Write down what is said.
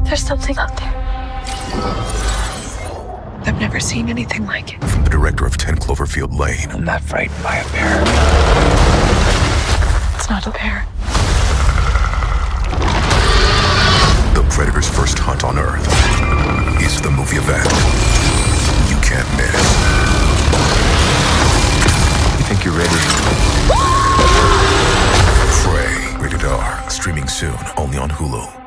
There's something out there. I've never seen anything like it. From the director of 10 Cloverfield Lane. I'm not frightened by a bear. It's not a bear. The Predator's first hunt on Earth is the movie event you can't miss. You think you're ready? Prey, rated R, streaming soon, only on Hulu.